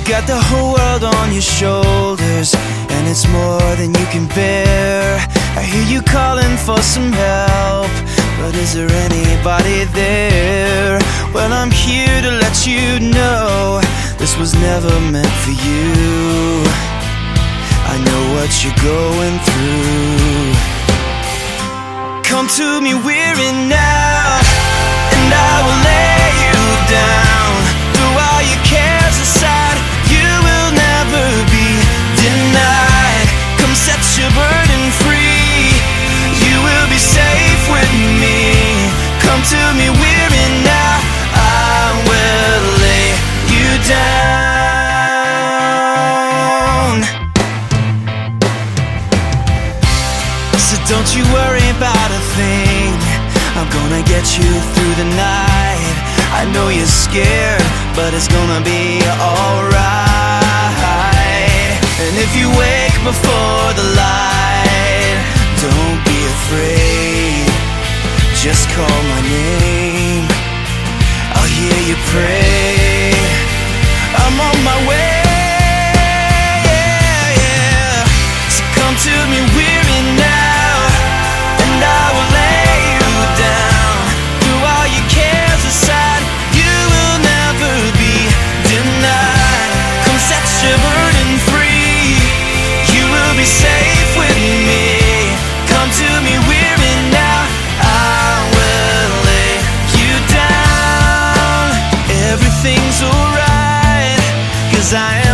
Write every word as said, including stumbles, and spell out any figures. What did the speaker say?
got the whole world on your shoulders, and it's more than you can bear. I hear you calling for some help, but is there anybody there? Well, I'm here to let you know this was never meant for you. I know what you're going through. Come to me weary now, and I will lay you down. Throw all your cares aside, you will never be denied. Come set your burden free, you will be safe with me. Come to me weary now, I will lay you down. So don't you worry about a thing, I'm gonna get you through the night. I know you're scared, but it's gonna be alright. And if you wake before the light, don't be afraid, just call my name, I'll hear you pray. I'm on my way, yeah, yeah. So come to me weary now, and I will lay you down. Throw all your cares aside, you will never be denied. Come set your burden free, you will be safe with me. Come to me weary now, I will lay you down. Everything's alright, 'cause I